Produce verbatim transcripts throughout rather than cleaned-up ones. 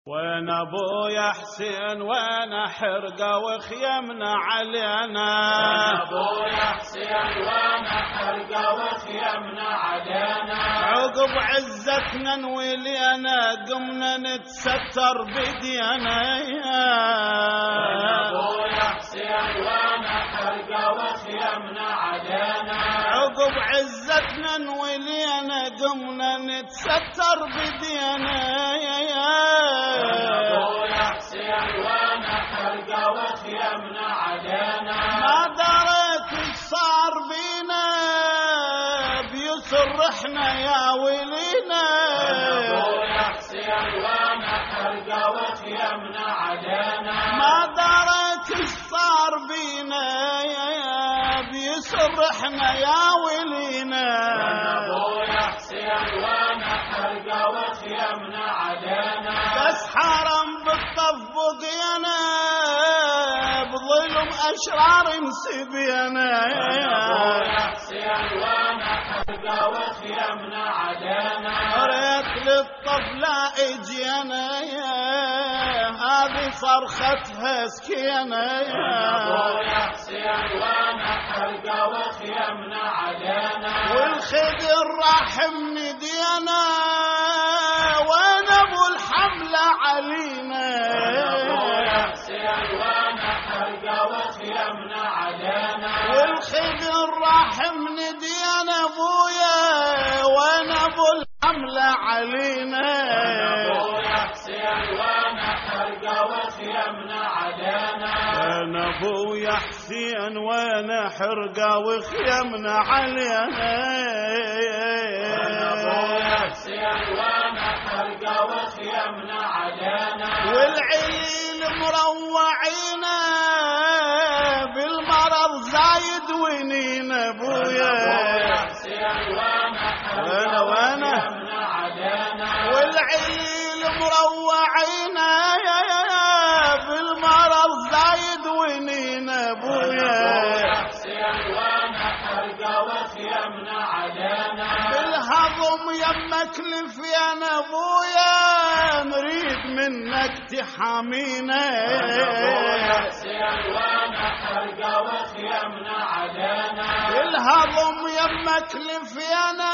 وين ابويا حسين وين حرقه وخيمنا علينا. وين ابويا حسين وين حرقه وخيمنا علينا. عقب عزتنا نولينا قمنا نتستر بدينا. وين ابويا حسين وين حرقه وخيمنا علينا. عقب عزتنا نولينا قمنا نتستر بدينا. ابويا حسين وين حرقه وخيمنا علينا. ما دريت ايش صار بينا بيسر احنا يا ولينا. ابويا حسين وين حرقه وخيمنا علينا. ما دريت ايش صار بينا بيسر احنا يا ولينا. ابويا حسين وين حرقه وخيمنا علينا. بس حرم بالطف بقينا بظلم اشرار نسبينا. ابويا حسين وين حرقه وخيمنا علينا. ريت للطف لا اجينا هذه صرختها سكينه. ابويا حسين وين حرقه وخيمنا علينا. والخدر راح مدينا وين ابو الحمله علينا. ابويا حسين وين حرقه وخيمنا علينا. والخدر راح مدينا ابويا وين ابو الحمله علينا. ابويا حسين وين حرقه وخيمنا علينا. وين ابويا حسين وين حرقه وخيمنا علينا. ابويا حسين وين حرقه وخيمنا علينا. والعيل مروعينا بالمرض زايد ونينا. ابويا حسين وين وانا حرقه وانا وخيمنا علينا. والعيل مروعينا بالمرض زايد ونينا. ابويا حسين وين حرقه وخيمنا علينا. بالهضم يمك لفينا ابويا نريد منك تحامينا. حسين وين حرقه وخيمنا علينا. بالهضم يمك لفينا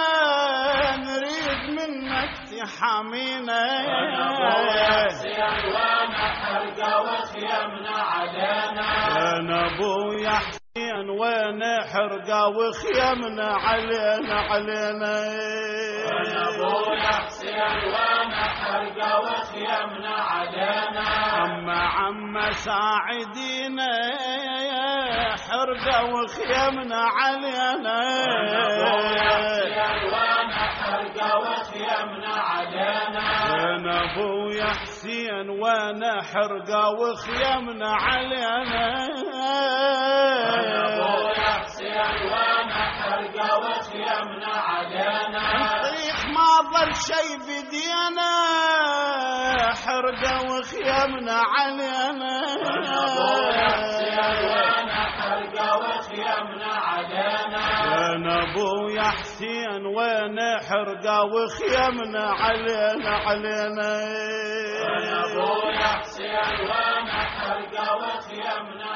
نريد منك تحامينا. حسين وين حرقه وخيمنا علينا. وين ابويا حسين وين حرقه وخيمنا علينا علينا. وين ابويا حسين وين حرقه وخيمنا علينا. عم عم ساعدينا حرقه وخيمنا علينا. ابويا حسين وين حرقه وخيمنا علينا. وين ابويا حسين وين حرقه وخيمنا علينا. ابويا حسين وين حرقه وخيمنا علينا. نطيح ما ظل شي بدينا حرقه وخيمنا علينا. ابويا حسين وين حرقه وخيمنا علينا. وين ابويا حسين وين حرقه وخيمنا علينا علينا. ابويا حسين وين حرقه وخيمنا